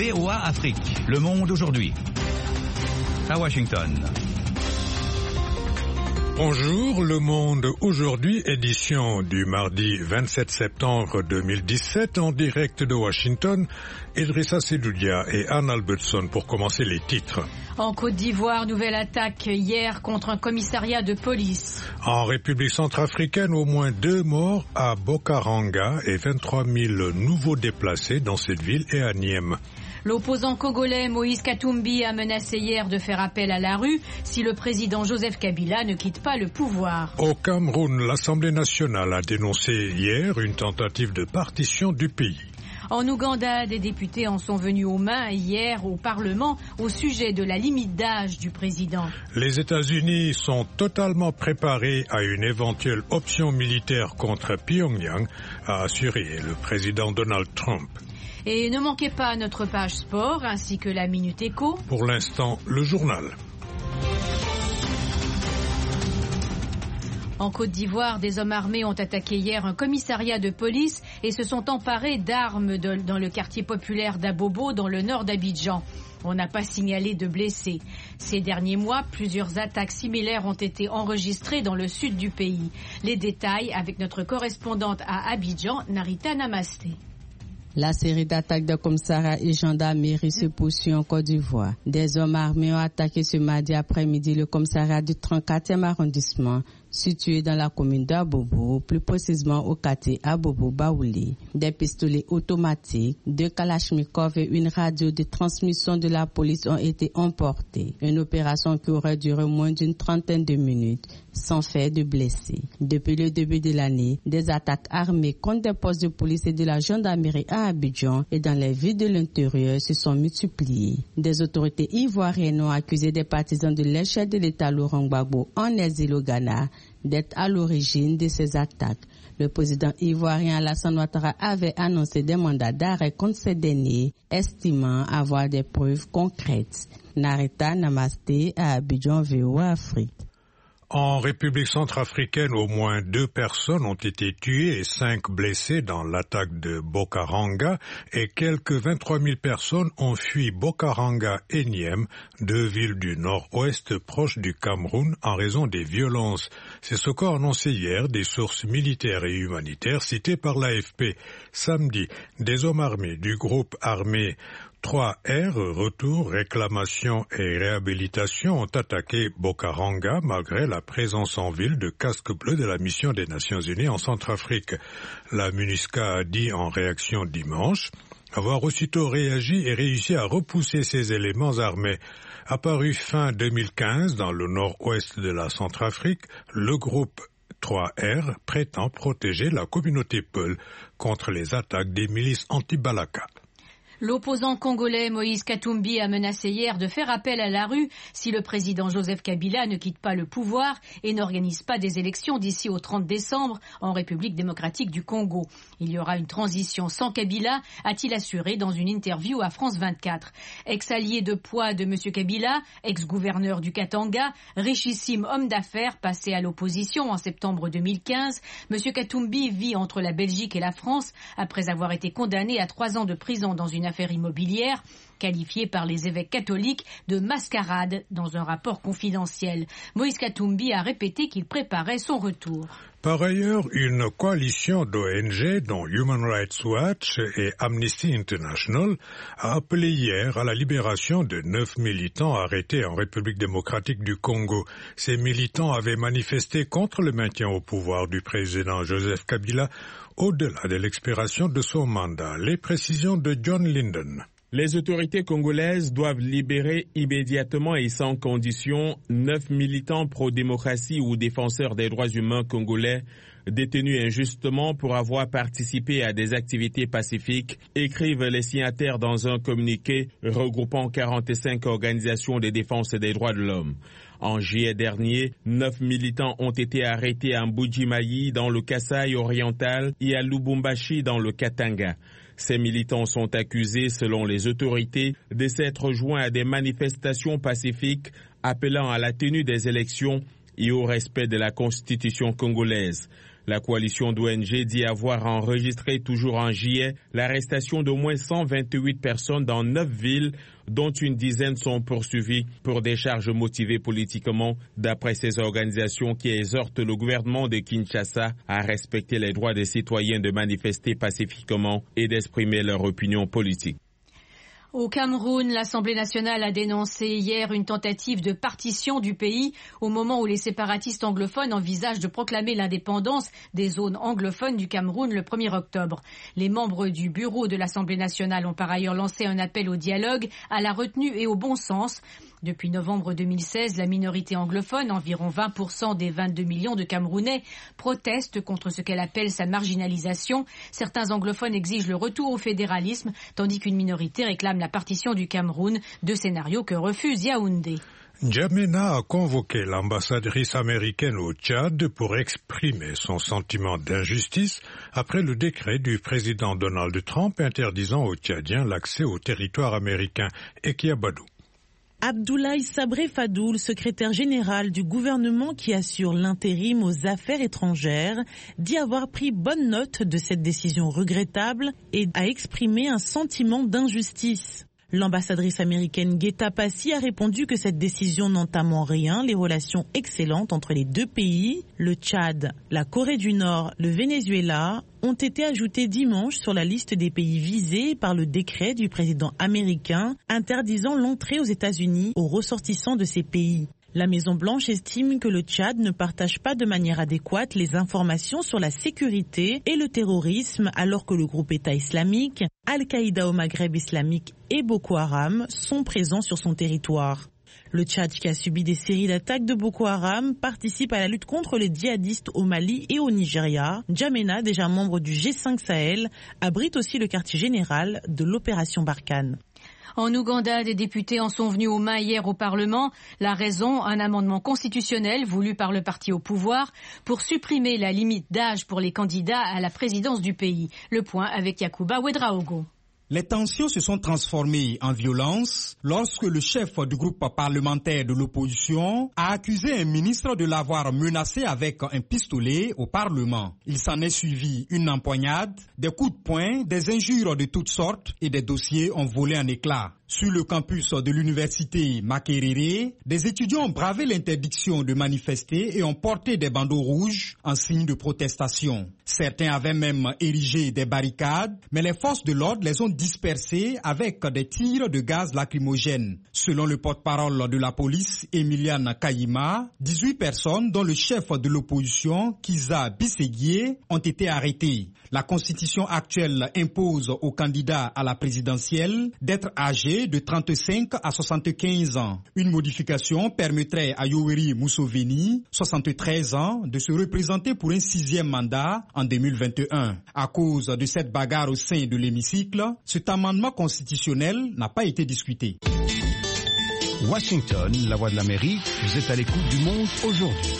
VOA Afrique, le monde aujourd'hui. À Washington. Bonjour, Le Monde aujourd'hui, édition du mardi 27 septembre 2017, en direct de Washington. Idrissa Sedoudia et Anne Albertson pour commencer les titres. En Côte d'Ivoire, nouvelle attaque hier contre un commissariat de police. En République centrafricaine, au moins 2 morts à Bokaranga et 23 000 nouveaux déplacés dans cette ville et à Niem. L'opposant congolais Moïse Katumbi a menacé hier de faire appel à la rue si le président Joseph Kabila ne quitte pas le pouvoir. Au Cameroun, l'Assemblée nationale a dénoncé hier une tentative de partition du pays. En Ouganda, des députés en sont venus aux mains hier au Parlement au sujet de la limite d'âge du président. Les États-Unis sont totalement préparés à une éventuelle option militaire contre Pyongyang, a assuré le président Donald Trump. Et ne manquez pas notre page sport ainsi que la Minute Éco. Pour l'instant, le journal. En Côte d'Ivoire, des hommes armés ont attaqué hier un commissariat de police et se sont emparés d'armes dans le quartier populaire d'Abobo, dans le nord d'Abidjan. On n'a pas signalé de blessés. Ces derniers mois, plusieurs attaques similaires ont été enregistrées dans le sud du pays. Les détails avec notre correspondante à Abidjan, Narita Namasté. La série d'attaques de commissariats et gendarmerie se poursuit en Côte d'Ivoire. Des hommes armés ont attaqué ce mardi après-midi le commissariat du 34e arrondissement, situé dans la commune d'Abobo, plus précisément au quartier Abobo-Baouli. Des pistolets automatiques, 2 kalachnikovs et une radio de transmission de la police ont été emportés. Une opération qui aurait duré moins d'une trentaine de minutes, sans faire de blessés. Depuis le début de l'année, des attaques armées contre des postes de police et de la gendarmerie à Abidjan et dans les villes de l'intérieur se sont multipliées. Des autorités ivoiriennes ont accusé des partisans de l'échec de l'État Laurent Gbagbo en exil au Ghana d'être à l'origine de ces attaques. Le président ivoirien Alassane Ouattara avait annoncé des mandats d'arrêt contre ces derniers, estimant avoir des preuves concrètes. Narita Namasté à Abidjan, VOA Afrique. En République centrafricaine, au moins 2 personnes ont été tuées et 5 blessées dans l'attaque de Bokaranga et quelques 23 000 personnes ont fui Bokaranga et Niem, 2 villes du nord-ouest proches du Cameroun, en raison des violences. C'est ce qu'a annoncé hier des sources militaires et humanitaires citées par l'AFP. Samedi, des hommes armés du groupe armé 3R, Retour, Réclamation et Réhabilitation, ont attaqué Bokaranga malgré la présence en ville de casques bleus de la mission des Nations Unies en Centrafrique. La MINUSCA a dit en réaction dimanche avoir aussitôt réagi et réussi à repousser ces éléments armés. Apparu fin 2015 dans le nord-ouest de la Centrafrique, le groupe 3R prétend protéger la communauté Peul contre les attaques des milices anti-Balaka. L'opposant congolais Moïse Katumbi a menacé hier de faire appel à la rue si le président Joseph Kabila ne quitte pas le pouvoir et n'organise pas des élections d'ici au 30 décembre en République démocratique du Congo. Il y aura une transition sans Kabila, a-t-il assuré dans une interview à France 24. Ex-allié de poids de M. Kabila, ex-gouverneur du Katanga, richissime homme d'affaires passé à l'opposition en septembre 2015, M. Katumbi vit entre la Belgique et la France après avoir été condamné à 3 ans de prison dans une affaire immobilière, qualifiée par les évêques catholiques de mascarade dans un rapport confidentiel. Moïse Katumbi a répété qu'il préparait son retour. Par ailleurs, une coalition d'ONG, dont Human Rights Watch et Amnesty International, a appelé hier à la libération de 9 militants arrêtés en République démocratique du Congo. Ces militants avaient manifesté contre le maintien au pouvoir du président Joseph Kabila au-delà de l'expiration de son mandat. Les précisions de John Linden. Les autorités congolaises doivent libérer immédiatement et sans condition 9 militants pro-démocratie ou défenseurs des droits humains congolais détenus injustement pour avoir participé à des activités pacifiques, écrivent les signataires dans un communiqué regroupant 45 organisations de défense des droits de l'homme. En juillet dernier, 9 militants ont été arrêtés à Mbuji-Mayi dans le Kasaï oriental et à Lubumbashi dans le Katanga. Ces militants sont accusés, selon les autorités, de s'être joints à des manifestations pacifiques appelant à la tenue des élections et au respect de la Constitution congolaise. La coalition d'ONG dit avoir enregistré toujours en juillet l'arrestation d'au moins 128 personnes dans 9 villes, dont une dizaine sont poursuivies pour des charges motivées politiquement, d'après ces organisations qui exhortent le gouvernement de Kinshasa à respecter les droits des citoyens de manifester pacifiquement et d'exprimer leur opinion politique. Au Cameroun, l'Assemblée nationale a dénoncé hier une tentative de partition du pays au moment où les séparatistes anglophones envisagent de proclamer l'indépendance des zones anglophones du Cameroun le 1er octobre. Les membres du bureau de l'Assemblée nationale ont par ailleurs lancé un appel au dialogue, à la retenue et au bon sens. Depuis novembre 2016, la minorité anglophone, environ 20% des 22 millions de Camerounais, proteste contre ce qu'elle appelle sa marginalisation. Certains anglophones exigent le retour au fédéralisme, tandis qu'une minorité réclame la partition du Cameroun, deux scénarios que refuse Yaoundé. N'Djamena a convoqué l'ambassadrice américaine au Tchad pour exprimer son sentiment d'injustice après le décret du président Donald Trump interdisant aux Tchadiens l'accès au territoire américain. Ekiabadou. Abdoulaye Sabré Fadoul, secrétaire général du gouvernement qui assure l'intérim aux affaires étrangères, dit avoir pris bonne note de cette décision regrettable et a exprimé un sentiment d'injustice. L'ambassadrice américaine Guetta Passi a répondu que cette décision n'entame en rien les relations excellentes entre les deux pays. Le Tchad, la Corée du Nord, le Venezuela ont été ajoutés dimanche sur la liste des pays visés par le décret du président américain interdisant l'entrée aux États-Unis aux ressortissants de ces pays. La Maison-Blanche estime que le Tchad ne partage pas de manière adéquate les informations sur la sécurité et le terrorisme alors que le groupe État islamique, Al-Qaïda au Maghreb islamique et Boko Haram sont présents sur son territoire. Le Tchad, qui a subi des séries d'attaques de Boko Haram, participe à la lutte contre les djihadistes au Mali et au Nigeria. N'Djamena, déjà membre du G5 Sahel, abrite aussi le quartier général de l'opération Barkhane. En Ouganda, des députés en sont venus aux mains hier au Parlement. La raison, un amendement constitutionnel voulu par le parti au pouvoir pour supprimer la limite d'âge pour les candidats à la présidence du pays. Le point avec Yacouba Ouedraogo. Les tensions se sont transformées en violence lorsque le chef du groupe parlementaire de l'opposition a accusé un ministre de l'avoir menacé avec un pistolet au Parlement. Il s'en est suivi une empoignade, des coups de poing, des injures de toutes sortes et des dossiers ont volé en éclats. Sur le campus de l'université Makerere, des étudiants ont bravé l'interdiction de manifester et ont porté des bandeaux rouges en signe de protestation. Certains avaient même érigé des barricades, mais les forces de l'ordre les ont dispersés avec des tirs de gaz lacrymogène. Selon le porte-parole de la police, Emiliane Kayima, 18 personnes, dont le chef de l'opposition, Kiza Bisséguié, ont été arrêtées. La constitution actuelle impose aux candidats à la présidentielle d'être âgés de 35 à 75 ans. Une modification permettrait à Yoweri Museveni, 73 ans, de se représenter pour un 6e mandat en 2021. À cause de cette bagarre au sein de l'hémicycle, cet amendement constitutionnel n'a pas été discuté. Washington, la voix de l'Amérique, vous êtes à l'écoute du monde aujourd'hui.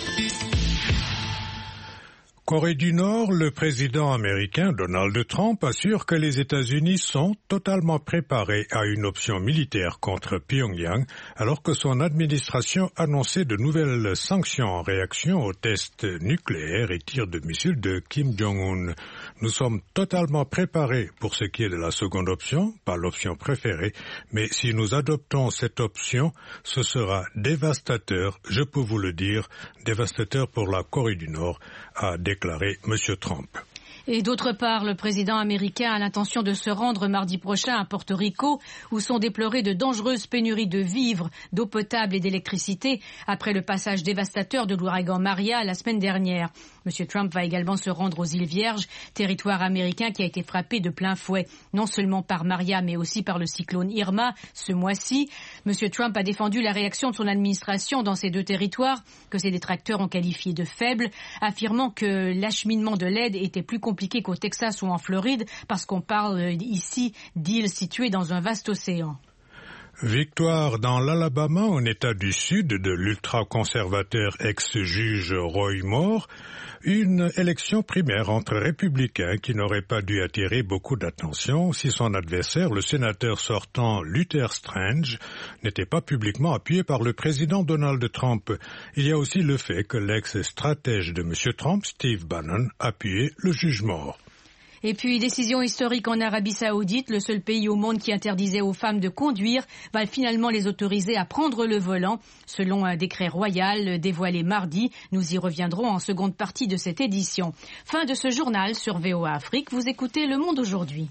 Corée du Nord, le président américain Donald Trump assure que les États-Unis sont totalement préparés à une option militaire contre Pyongyang, alors que son administration annonçait de nouvelles sanctions en réaction aux tests nucléaires et tirs de missiles de Kim Jong-un. Nous sommes totalement préparés pour ce qui est de la seconde option, pas l'option préférée, mais si nous adoptons cette option, ce sera dévastateur, je peux vous le dire, dévastateur pour la Corée du Nord, a déclaré M. Trump. Et d'autre part, le président américain a l'intention de se rendre mardi prochain à Porto Rico, où sont déplorées de dangereuses pénuries de vivres, d'eau potable et d'électricité après le passage dévastateur de l'ouragan Maria la semaine dernière. M. Trump va également se rendre aux îles Vierges, territoire américain qui a été frappé de plein fouet, non seulement par Maria, mais aussi par le cyclone Irma ce mois-ci. M. Trump a défendu la réaction de son administration dans ces deux territoires, que ses détracteurs ont qualifié de faible, affirmant que l'acheminement de l'aide était plus compliqué qu'au Texas ou en Floride, parce qu'on parle ici d'îles situées dans un vaste océan. Victoire dans l'Alabama, en État du Sud, de l'ultra-conservateur ex-juge Roy Moore, une élection primaire entre républicains qui n'aurait pas dû attirer beaucoup d'attention si son adversaire, le sénateur sortant Luther Strange, n'était pas publiquement appuyé par le président Donald Trump. Il y a aussi le fait que l'ex-stratège de M. Trump, Steve Bannon, appuyait le juge Moore. Et puis, décision historique en Arabie Saoudite, le seul pays au monde qui interdisait aux femmes de conduire va finalement les autoriser à prendre le volant, selon un décret royal dévoilé mardi. Nous y reviendrons en seconde partie de cette édition. Fin de ce journal sur VOA Afrique. Vous écoutez Le Monde aujourd'hui.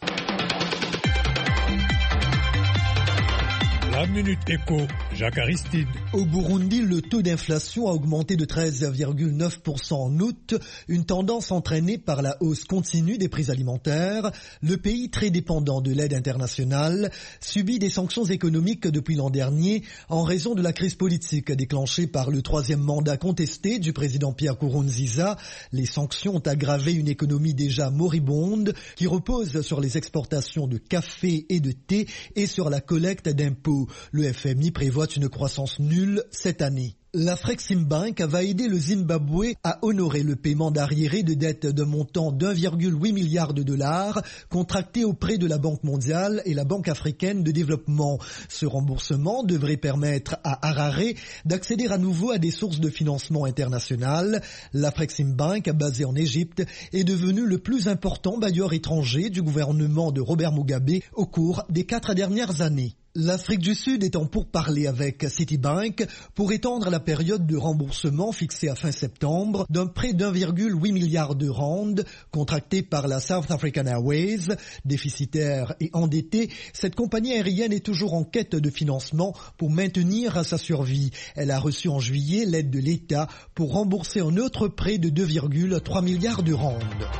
La Minute Éco, Jacques Aristide. Au Burundi, le taux d'inflation a augmenté de 13,9% en août, une tendance entraînée par la hausse continue des prix alimentaires. Le pays, très dépendant de l'aide internationale, subit des sanctions économiques depuis l'an dernier en raison de la crise politique déclenchée par le troisième mandat contesté du président Pierre Nkurunziza. Les sanctions ont aggravé une économie déjà moribonde qui repose sur les exportations de café et de thé et sur la collecte d'impôts. Le FMI prévoit une croissance nulle cette année. L'Afreximbank va aider le Zimbabwe à honorer le paiement d'arriérés de dettes d'un montant d'1,8 milliard de dollars contractés auprès de la Banque mondiale et la Banque africaine de développement. Ce remboursement devrait permettre à Harare d'accéder à nouveau à des sources de financement internationales. L'Afreximbank, basé en Égypte, est devenu le plus important bailleur étranger du gouvernement de Robert Mugabe au cours des 4 dernières années. L'Afrique du Sud est en pourparlers avec Citibank pour étendre la période de remboursement fixée à fin septembre d'un prêt d'1,8 milliard de rand contracté par la South African Airways. Déficitaire et endettée, cette compagnie aérienne est toujours en quête de financement pour maintenir sa survie. Elle a reçu en juillet l'aide de l'État pour rembourser un autre prêt de 2,3 milliards de rand.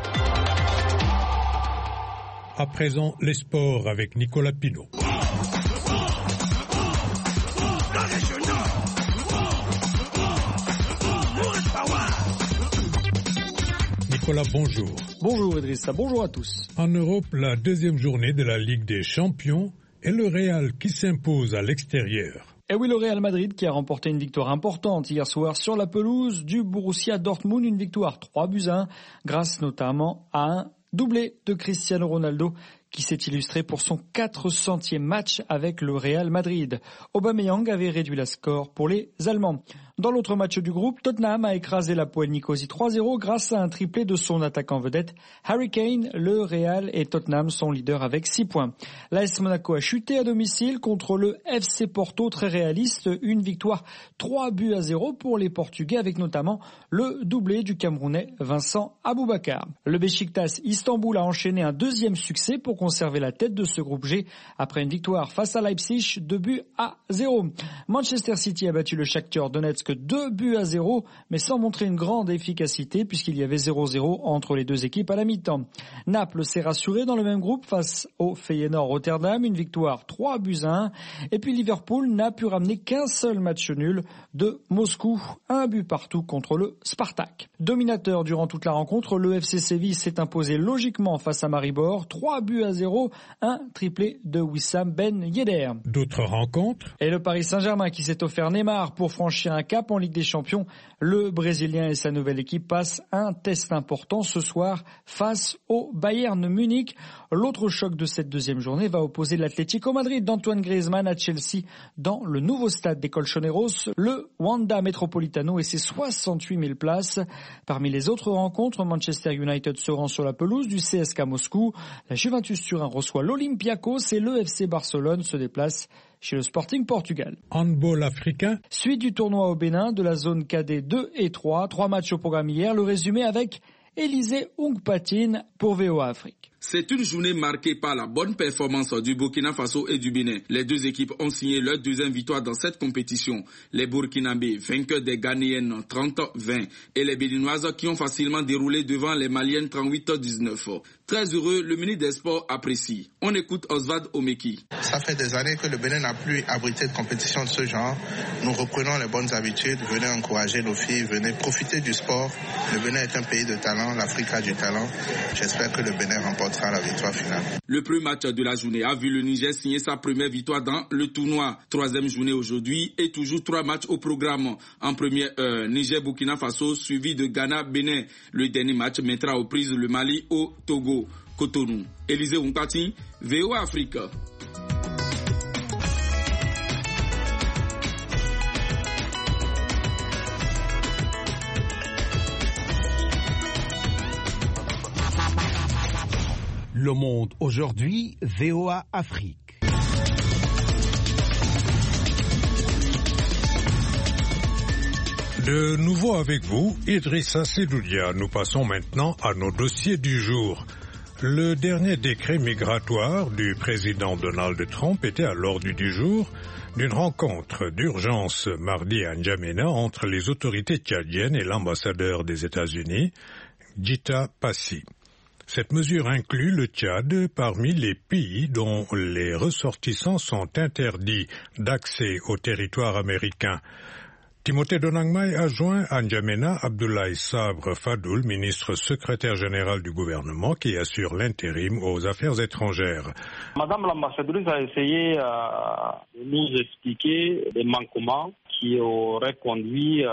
À présent, les sports avec Nicolas Pinault. Nicolas, bonjour. Bonjour Idrissa, bonjour à tous. En Europe, la deuxième journée de la Ligue des Champions et le Real qui s'impose à l'extérieur. Et oui, le Real Madrid qui a remporté une victoire importante hier soir sur la pelouse du Borussia Dortmund, une victoire 3-1 grâce notamment à un doublé de Cristiano Ronaldo qui s'est illustré pour son 400e match avec le Real Madrid. Aubameyang avait réduit la score pour les Allemands. Dans l'autre match du groupe, Tottenham a écrasé l'Hapoel Nicosie 3-0 grâce à un triplé de son attaquant vedette Harry Kane. Le Real et Tottenham sont leaders avec 6 points. L'AS Monaco a chuté à domicile contre le FC Porto, très réaliste. Une victoire 3-0 pour les Portugais avec notamment le doublé du Camerounais Vincent Aboubakar. Le Beşiktaş Istanbul a enchaîné un deuxième succès pour conserver la tête de ce groupe G après une victoire face à Leipzig 2-0. Manchester City a battu le Shakhtar Donetsk 2-0, mais sans montrer une grande efficacité puisqu'il y avait 0-0 entre les deux équipes à la mi-temps. Naples s'est rassuré dans le même groupe face au Feyenoord Rotterdam, une victoire 3-1. Et puis Liverpool n'a pu ramener qu'un seul match nul de Moscou, 1 but partout contre le Spartak. Dominateur durant toute la rencontre, le FC Séville s'est imposé logiquement face à Maribor, 3-0, un triplé de Wissam Ben Yedder. D'autres rencontres. Et le Paris Saint-Germain qui s'est offert Neymar pour franchir un cap en Ligue des Champions. Le Brésilien et sa nouvelle équipe passent un test important ce soir face au Bayern Munich. L'autre choc de cette deuxième journée va opposer l'Atlético Madrid d'Antoine Griezmann à Chelsea dans le nouveau stade des Colchoneros, le Wanda Metropolitano et ses 68 000 places. Parmi les autres rencontres, Manchester United se rend sur la pelouse du CSKA Moscou. La Juventus Turin reçoit l'Olympiakos et le FC Barcelone se déplace chez le Sporting Portugal. Handball africain. Suite du tournoi au Bénin de la zone cadet 2 et 3. 3 matchs au programme hier. Le résumé avec Élisée Ongpatine pour VOA Afrique. C'est une journée marquée par la bonne performance du Burkina Faso et du Bénin. Les deux équipes ont signé leur deuxième victoire dans cette compétition. Les Burkinabés, vainqueurs des Ghanéennes 30-20 et les Béninoises qui ont facilement déroulé devant les Maliennes 38-19. Très heureux, le ministre des Sports apprécie. On écoute Oswald Omeki. Ça fait des années que le Bénin n'a plus abrité de compétition de ce genre. Nous reprenons les bonnes habitudes. Venez encourager nos filles, venez profiter du sport. Le Bénin est un pays de talent, l'Afrique a du talent. J'espère que le Bénin remporte sera la victoire finale. Le premier match de la journée a vu le Niger signer sa première victoire dans le tournoi. Troisième journée aujourd'hui et toujours 3 matchs au programme. En première heure, Niger-Burkina Faso suivi de Ghana-Bénin. Le dernier match mettra aux prises le Mali au Togo. Cotonou. Élisée Ounkati, VOA Afrique. Le Monde aujourd'hui, VOA Afrique. De nouveau avec vous, Idrissa Sedoudia. Nous passons maintenant à nos dossiers du jour. Le dernier décret migratoire du président Donald Trump était à l'ordre du jour d'une rencontre d'urgence mardi à N'Djamena entre les autorités tchadiennes et l'ambassadeur des États-Unis, Gita Passi. Cette mesure inclut le Tchad parmi les pays dont les ressortissants sont interdits d'accès au territoire américain. Timothée Donangmai a joint à N'Djamena Abdoulaye Sabre Fadoul, ministre secrétaire général du gouvernement qui assure l'intérim aux affaires étrangères. Madame l'ambassadrice a essayé de nous expliquer des manquements qui auraient conduit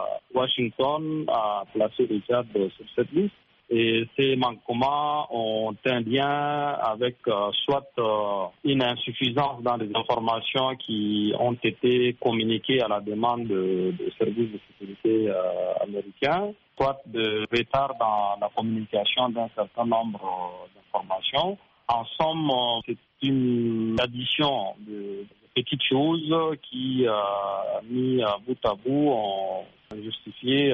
Washington à placer le Tchad sur cette liste. Et ces manquements ont un lien avec soit une insuffisance dans les informations qui ont été communiquées à la demande des services de sécurité américains, soit de retard dans la communication d'un certain nombre d'informations. En somme, c'est une addition de petites choses qui, mis bout à bout, ont justifié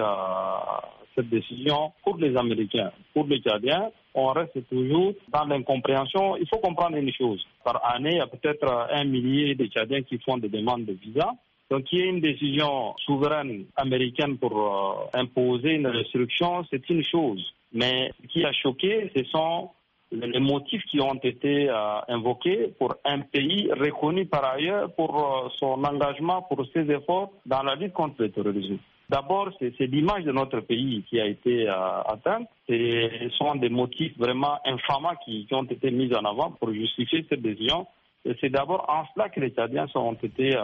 cette décision pour les Américains. Pour les Tchadiens, on reste toujours dans l'incompréhension. Il faut comprendre une chose. Par année, il y a peut-être 1 millier de Tchadiens qui font des demandes de visa. Donc, il y a une décision souveraine américaine pour imposer une restriction, c'est une chose. Mais ce qui a choqué, ce sont les motifs qui ont été invoqués pour un pays reconnu par ailleurs pour son engagement, pour ses efforts dans la lutte contre le terrorisme. D'abord, c'est l'image de notre pays qui a été atteinte. Ce sont des motifs vraiment infamants qui ont été mis en avant pour justifier cette décision. Et c'est d'abord en cela que les Tchadiens ont été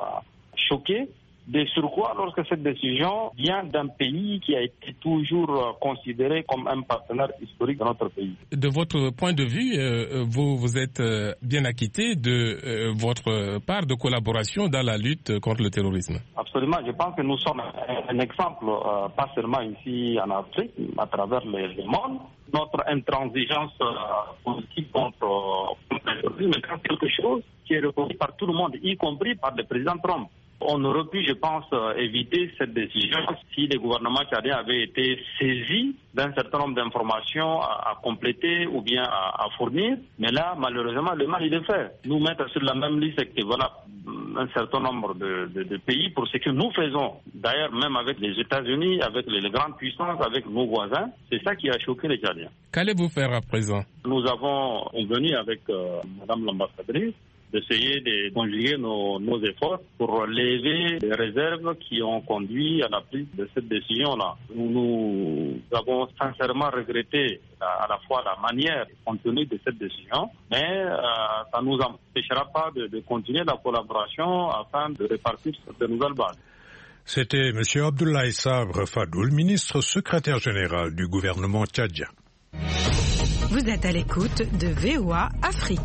choqués. De surcroît, lorsque cette décision vient d'un pays qui a été toujours considéré comme un partenaire historique de notre pays. De votre point de vue, vous êtes bien acquitté de votre part de collaboration dans la lutte contre le terrorisme. Absolument. Je pense que nous sommes un exemple, pas seulement ici en Afrique, à travers le monde. Notre intransigeance politique contre le terrorisme est quelque chose qui est reconnu par tout le monde, y compris par le président Trump. On aurait pu, je pense, éviter cette décision si le gouvernement tchadien avait été saisi d'un certain nombre d'informations à compléter ou bien à fournir. Mais là, malheureusement, le mal, il est fait. Nous mettre sur la même liste que voilà un certain nombre de pays pour ce que nous faisons. D'ailleurs, même avec les États-Unis, avec les grandes puissances, avec nos voisins, c'est ça qui a choqué les Tchadiens. Qu'allez-vous faire à présent? Nous avons convenu avec Madame l'ambassadrice d'essayer de conjuguer nos efforts pour lever les réserves qui ont conduit à la prise de cette décision-là. Nous avons sincèrement regretté à la fois la manière et le contenu de cette décision, mais ça ne nous empêchera pas de continuer la collaboration afin de répartir sur de nouvelles bases. C'était M. Abdoulaye Sabre Fadoul, ministre secrétaire général du gouvernement tchadien. Vous êtes à l'écoute de VOA Afrique.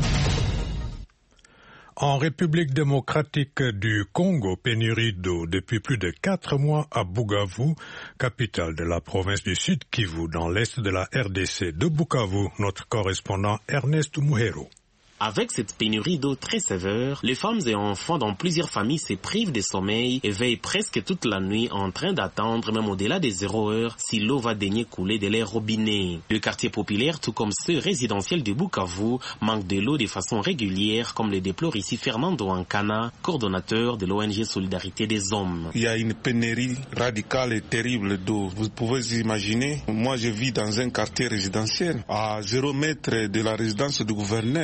En République démocratique du Congo, pénurie d'eau depuis plus de 4 mois à Bukavu, capitale de la province du Sud Kivu, dans l'est de la RDC. De Bukavu, notre correspondant Ernest Muhero. Avec cette pénurie d'eau très sévère, les femmes et enfants dans plusieurs familles se privent de sommeil et veillent presque toute la nuit en train d'attendre, même au-delà des 0 heures, si l'eau va daigner couler de leurs robinets. Le quartier populaire, tout comme ceux résidentiels de Bukavu, manque de l'eau de façon régulière, comme le déplore ici Fernando Ankana, coordonnateur de l'ONG Solidarité des Hommes. Il y a une pénurie radicale et terrible d'eau. Vous pouvez imaginer, moi je vis dans un quartier résidentiel, à 0 mètre de la résidence du gouverneur. Nous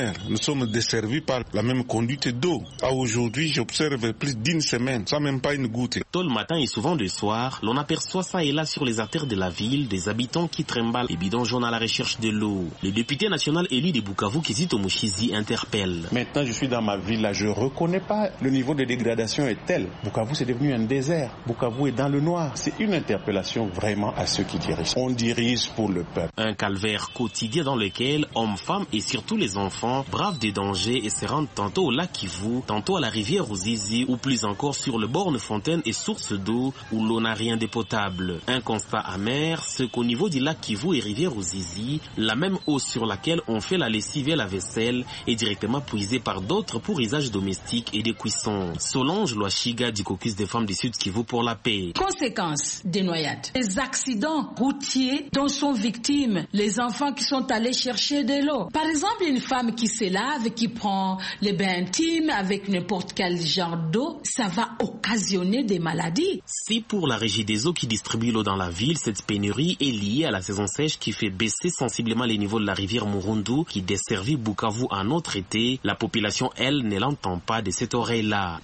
sommes desservis par la même conduite d'eau. Aujourd'hui, j'observe plus d'une semaine, sans même pas une goutte. Tôt le matin et souvent le soir, l'on aperçoit ça et là sur les artères de la ville des habitants qui trimballent les bidons jaunes à la recherche de l'eau. Le député national élu de Bukavu, Kizito Mushizi, interpelle. Maintenant, je suis dans ma ville, là, je ne reconnais pas le niveau de dégradation est tel. Bukavu, c'est devenu un désert. Bukavu est dans le noir. C'est une interpellation vraiment à ceux qui dirigent. On dirige pour le peuple. Un calvaire quotidien dans lequel hommes, femmes et surtout les enfants bravent des dangers et se rendent tantôt au lac Kivu, tantôt à la rivière Ruzizi ou plus encore sur le borne fontaine et source d'eau où l'on n'a rien de potable. Un constat amer, c'est qu'au niveau du lac Kivu et rivière Ruzizi, la même eau sur laquelle on fait la lessive et la vaisselle est directement puisée par d'autres pour usage domestique et de cuisson. Solange Loachiga du caucus des femmes du Sud Kivu pour la paix. Conséquences des noyades. Les accidents routiers dont sont victimes les enfants qui sont allés chercher de l'eau. Par exemple, une femme qui se lave, qui prend le bain intime avec n'importe quel genre d'eau, ça va occasionner des maladies. Si pour la régie des eaux qui distribue l'eau dans la ville, cette pénurie est liée à la saison sèche qui fait baisser sensiblement les niveaux de la rivière Murundu qui desservit Bukavu en autre été, la population, elle, ne l'entend pas de cette oreille-là.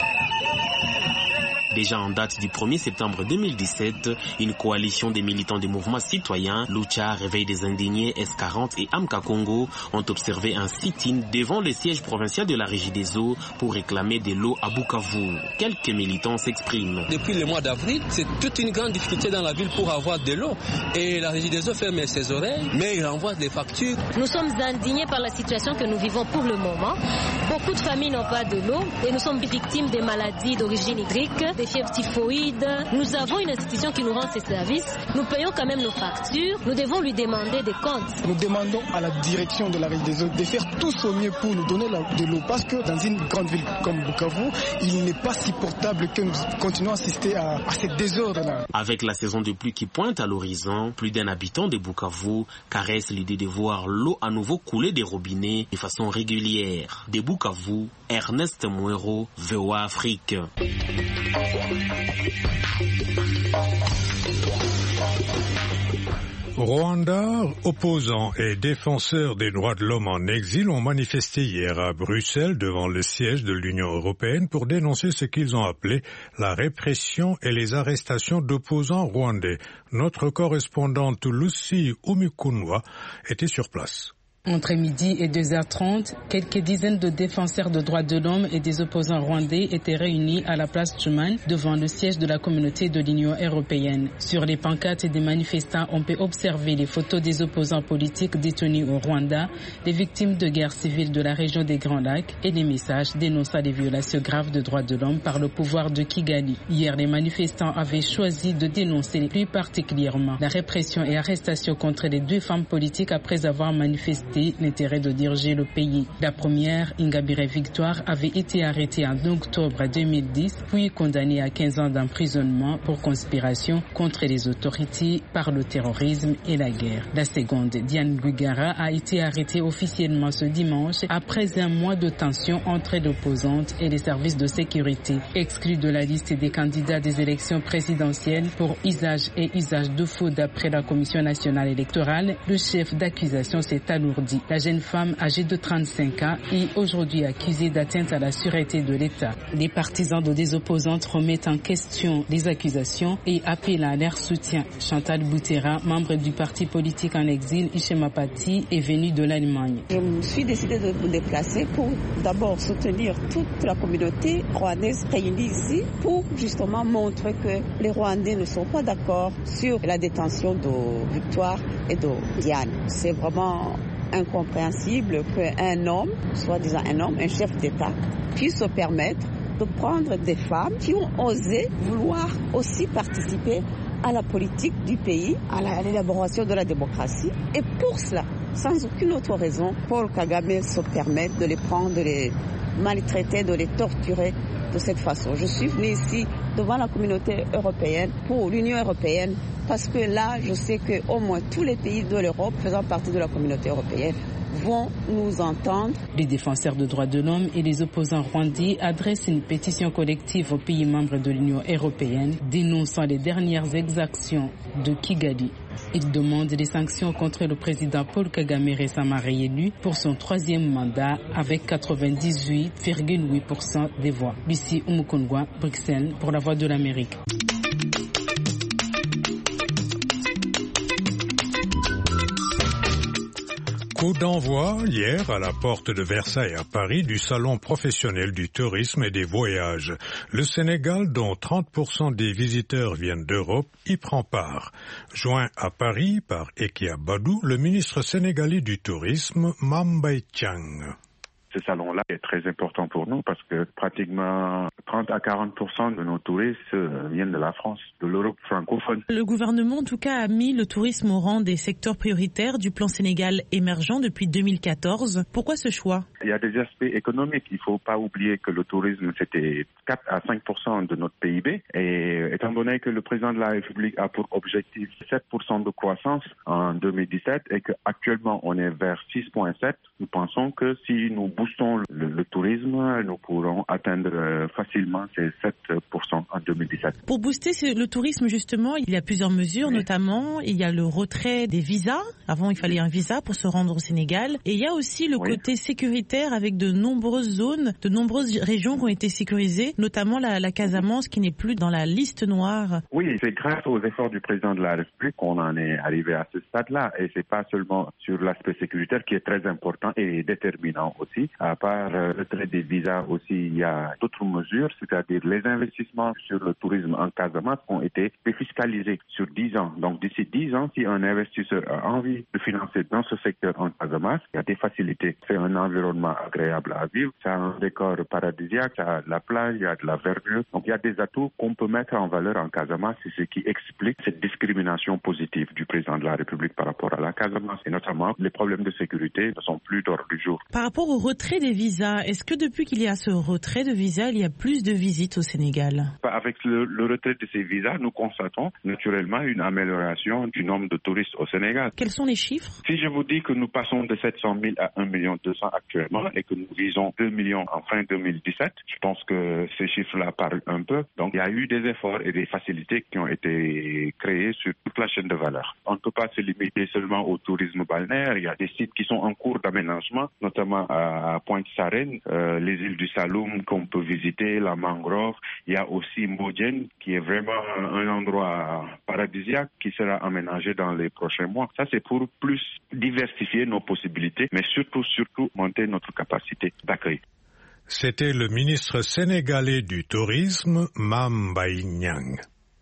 Déjà en date du 1er septembre 2017, une coalition des militants des mouvements citoyens, Lucha, Réveil des Indignés, S40 et Amka Congo, ont observé un sit-in devant le siège provincial de la Régie des eaux pour réclamer de l'eau à Bukavu. Quelques militants s'expriment. Depuis le mois d'avril, c'est toute une grande difficulté dans la ville pour avoir de l'eau. Et la Régie des eaux ferme ses oreilles, mais il envoie des factures. Nous sommes indignés par la situation que nous vivons pour le moment. Beaucoup de familles n'ont pas de l'eau et nous sommes victimes des maladies d'origine hydrique, des fièvres typhoïdes. Nous avons une institution qui nous rend ces services. Nous payons quand même nos factures. Nous devons lui demander des comptes. Nous demandons à la direction de la Régie des eaux de faire tout son mieux pour nous donner de l'eau parce que dans une grande ville comme Bukavu, il n'est pas supportable que nous continuons à assister à ces désordres-là. Avec la saison de pluie qui pointe à l'horizon, plus d'un habitant de Bukavu caresse l'idée de voir l'eau à nouveau couler des robinets de façon régulière. De Bukavu, Ernest Mouero, VOA Afrique. Rwanda, opposants et défenseurs des droits de l'homme en exil ont manifesté hier à Bruxelles devant le siège de l'Union européenne pour dénoncer ce qu'ils ont appelé la répression et les arrestations d'opposants rwandais. Notre correspondante Lucy Umikunwa était sur place. Entre midi et 2h30, quelques dizaines de défenseurs de droits de l'homme et des opposants rwandais étaient réunis à la place Truman devant le siège de la communauté de l'Union européenne. Sur les pancartes des manifestants, on peut observer les photos des opposants politiques détenus au Rwanda, des victimes de guerre civile de la région des Grands Lacs et des messages dénonçant les violations graves de droits de l'homme par le pouvoir de Kigali. Hier, les manifestants avaient choisi de dénoncer plus particulièrement la répression et arrestation contre les deux femmes politiques après avoir manifesté l'intérêt de diriger le pays. La première, Ingabire Victoire, avait été arrêtée en octobre 2010, puis condamnée à 15 ans d'emprisonnement pour conspiration contre les autorités par le terrorisme et la guerre. La seconde, Diane Rwigara, a été arrêtée officiellement ce dimanche après un mois de tension entre l'opposante et les services de sécurité. Exclue de la liste des candidats des élections présidentielles pour usage et usage de faux d'après la Commission nationale électorale, le chef d'accusation s'est alourdi. La jeune femme âgée de 35 ans est aujourd'hui accusée d'atteinte à la sûreté de l'État. Les partisans de des opposantes remettent en question les accusations et appellent à leur soutien. Chantal Boutera, membre du parti politique en exil Ishema Pati, est venue de l'Allemagne. Je me suis décidée de me déplacer pour d'abord soutenir toute la communauté rwandaise réunie ici pour justement montrer que les Rwandais ne sont pas d'accord sur la détention de Victoire et de Diane. C'est vraiment incompréhensible qu'un homme, soi-disant un homme, un chef d'État, puisse se permettre de prendre des femmes qui ont osé vouloir aussi participer à la politique du pays, à l'élaboration de la démocratie. Et pour cela, sans aucune autre raison, Paul Kagame se permet de les prendre, de les maltraiter, de les torturer de cette façon. Je suis venue ici devant la communauté européenne, pour l'Union européenne, parce que là, je sais qu'au moins tous les pays de l'Europe faisant partie de la communauté européenne vont nous entendre. Les défenseurs des droits de l'homme et les opposants rwandais adressent une pétition collective aux pays membres de l'Union européenne dénonçant les dernières exactions de Kigali. Ils demandent des sanctions contre le président Paul Kagame récemment réélu pour son 3e mandat avec 98,8% des voix. Lucie Umukongwa, Bruxelles, pour la Voix de l'Amérique. Coup d'envoi hier à la porte de Versailles à Paris du salon professionnel du tourisme et des voyages. Le Sénégal, dont 30% des visiteurs viennent d'Europe, y prend part. Joint à Paris par Ekia Badou, le ministre sénégalais du tourisme, Mame Mbaye Thiang. Ce salon-là est très important pour nous parce que pratiquement 30 à 40% de nos touristes viennent de la France, de l'Europe francophone. Le gouvernement, en tout cas, a mis le tourisme au rang des secteurs prioritaires du plan Sénégal émergent depuis 2014. Pourquoi ce choix? Il y a des aspects économiques. Il ne faut pas oublier que le tourisme, c'était 4 à 5% de notre PIB. Et étant donné que le président de la République a pour objectif 7% de croissance en 2017 et qu'actuellement on est vers 6,7, nous pensons que si nous boostons le tourisme, nous pourrons atteindre facilement ces 7% en 2017. Pour booster le tourisme, justement, il y a plusieurs mesures, notamment il y a le retrait des visas. Avant, il fallait un visa pour se rendre au Sénégal. Et il y a aussi le côté sécuritaire avec de nombreuses zones, de nombreuses régions qui ont été sécurisées, notamment la Casamance qui n'est plus dans la liste noire. Oui, c'est grâce aux efforts du président de la République qu'on en est arrivé à ce stade-là. Et c'est pas seulement sur l'aspect sécuritaire qui est très important et déterminant aussi. À part le retrait des visas aussi, il y a d'autres mesures, c'est-à-dire les investissements sur le tourisme en Casamance ont été défiscalisés sur 10 ans. Donc d'ici 10 ans, si un investisseur a envie de financer dans ce secteur en Casamance, il y a des facilités. C'est un environnement agréable à vivre, ça a un décor paradisiaque, ça a de la plage, il y a de la verdure. Donc il y a des atouts qu'on peut mettre en valeur en Casamance, c'est ce qui explique cette discrimination positive du président de la République par rapport à la Casamance. Et notamment, les problèmes de sécurité ne sont plus d'ordre du jour. Par rapport au retrait des visas, est-ce que depuis qu'il y a ce retrait de visas, il y a plus de visites au Sénégal? Avec le retrait de ces visas, nous constatons naturellement une amélioration du nombre de touristes au Sénégal. Quels sont les chiffres? Si je vous dis que nous passons de 700 000 à 1,2 million actuellement et que nous visons 2 millions en fin 2017, je pense que ces chiffres-là parlent un peu. Donc il y a eu des efforts et des facilités qui ont été créées sur toute la chaîne de valeur. On ne peut pas se limiter seulement au tourisme balnéaire. Il y a des sites qui sont en cours d'aménagement, notamment à Pointe-Sarène, les îles du Saloum qu'on peut visiter, la mangrove. Il y a aussi Mbodiène qui est vraiment un endroit paradisiaque qui sera aménagé dans les prochains mois. Ça, c'est pour plus diversifier nos possibilités, mais surtout monter notre capacité d'accueil. C'était le ministre sénégalais du tourisme, Mame Mbaye Thiang.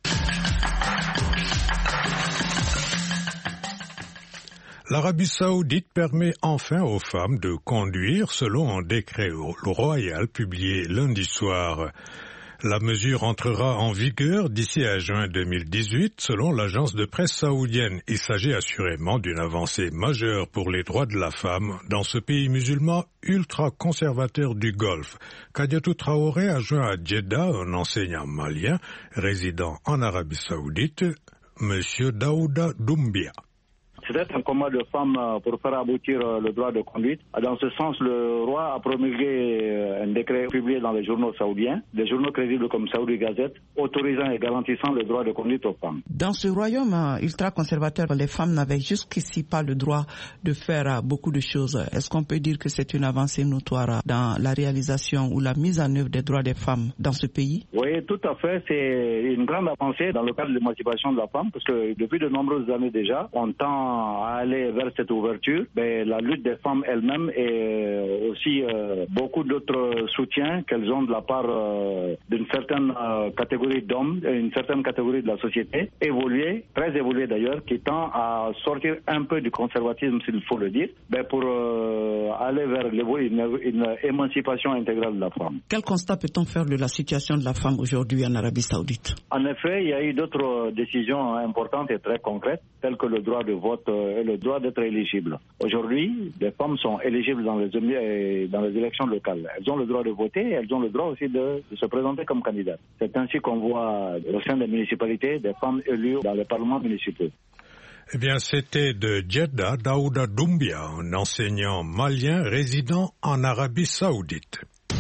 L'Arabie saoudite permet enfin aux femmes de conduire selon un décret royal publié lundi soir. La mesure entrera en vigueur d'ici à juin 2018 selon l'agence de presse saoudienne. Il s'agit assurément d'une avancée majeure pour les droits de la femme dans ce pays musulman ultra-conservateur du Golfe. Kadiatou Traoré a joint à Jeddah un enseignant malien résidant en Arabie saoudite, M. Daouda Doumbia. C'était un combat de femmes pour faire aboutir le droit de conduite. Dans ce sens, le roi a promulgué un décret publié dans les journaux saoudiens, des journaux crédibles comme Saoudi Gazette, autorisant et garantissant le droit de conduite aux femmes. Dans ce royaume ultra-conservateur, les femmes n'avaient jusqu'ici pas le droit de faire beaucoup de choses. Est-ce qu'on peut dire que c'est une avancée notoire dans la réalisation ou la mise en œuvre des droits des femmes dans ce pays? Oui, tout à fait. C'est une grande avancée dans le cadre de l'émancipation de la femme, parce que depuis de nombreuses années déjà, on tend à aller vers cette ouverture. Mais la lutte des femmes elles-mêmes et aussi beaucoup d'autres soutiens qu'elles ont de la part d'une certaine catégorie d'hommes, une certaine catégorie de la société, évoluée, très évoluée d'ailleurs, qui tend à sortir un peu du conservatisme, s'il faut le dire, pour aller vers une émancipation intégrale de la femme. Quel constat peut-on faire de la situation de la femme aujourd'hui en Arabie Saoudite? En effet, il y a eu d'autres décisions importantes et très concrètes, telles que le droit de vote et le droit d'être éligible. Aujourd'hui, les femmes sont éligibles dans les élections locales. Elles ont le droit de voter et elles ont le droit aussi de se présenter comme candidates. C'est ainsi qu'on voit au sein des municipalités des femmes élues dans les parlements municipaux. Eh bien, c'était de Jeddah Daouda Doumbia, un enseignant malien résident en Arabie Saoudite.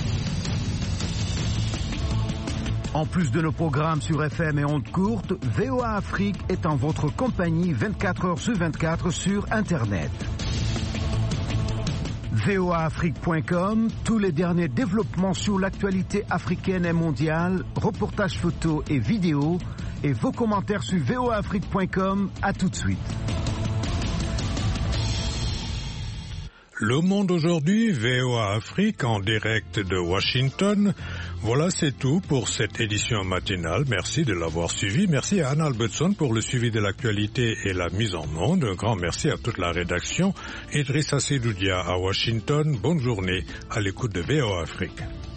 En plus de nos programmes sur FM et ondes courtes, VOA Afrique est en votre compagnie 24 heures sur 24 sur Internet. voaafrique.com, tous les derniers développements sur l'actualité africaine et mondiale, reportages photos et vidéos, et vos commentaires sur voaafrique.com. À tout de suite. Le Monde aujourd'hui, VOA Afrique en direct de Washington. Voilà, c'est tout pour cette édition matinale. Merci de l'avoir suivi. Merci à Anne Albertson pour le suivi de l'actualité et la mise en onde. Un grand merci à toute la rédaction. Idrissa Sedoudia à Washington. Bonne journée à l'écoute de VOA Afrique.